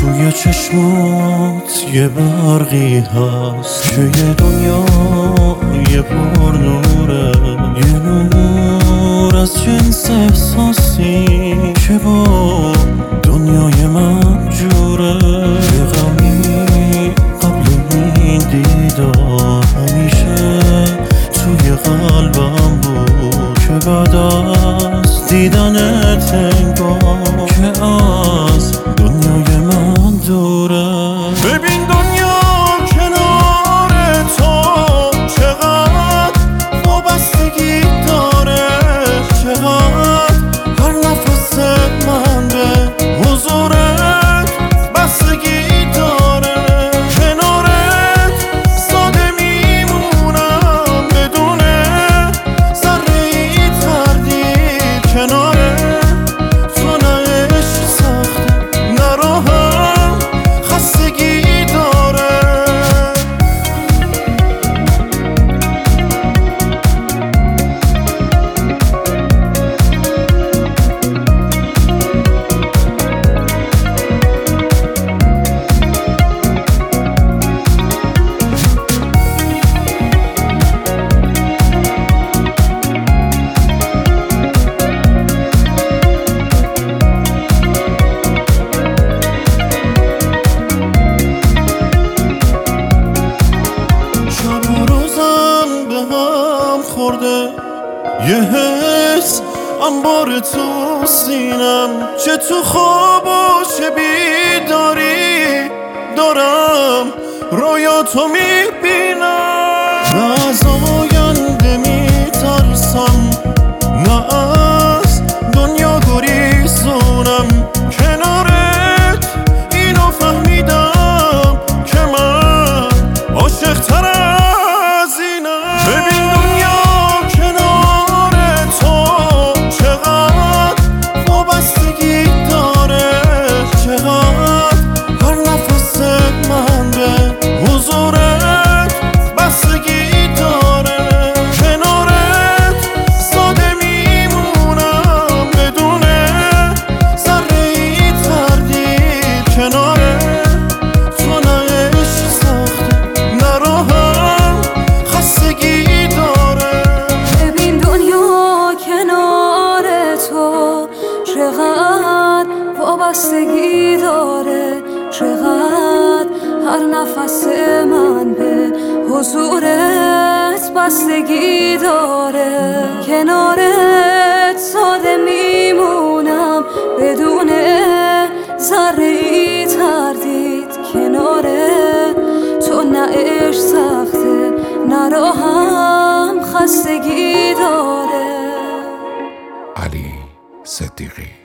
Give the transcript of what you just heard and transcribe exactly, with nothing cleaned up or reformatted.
توی چشمات یه برقی هست که یه دنیا یه پر نوره، یه نور از جنس احساسی که با دنیای من جوره. یه غمی قبل این دیدار همیشه توی قلبم بود که بعد از دیدنت انگار که از دنیای من دوره. ببین دنیا کنار تو چقدر وابستگی داره، چقدر هر نفس من به حضورت بستگی داره. کنارت ساده میمونم بدون ذره ای تردید. کنارت تو نه عشق سخته نه راهم خستگی داره. یه حس انبار تو سینم، چه تو خواب و چه بیداری دارم رویاتو میبینم. نه از آینده میترسم نه از دنیا گریزونم. کنارت اینو فهمیدم که من عاشق تر از اینم. ببین دنیا وابستگی داره، چقدر هر نفس من به حضورت بستگی داره. کنارت ساده میمونم بدون ذره ای تردید. کنارت تو نه عشق سخته نه راهم خستگی داره. علی صدیقی.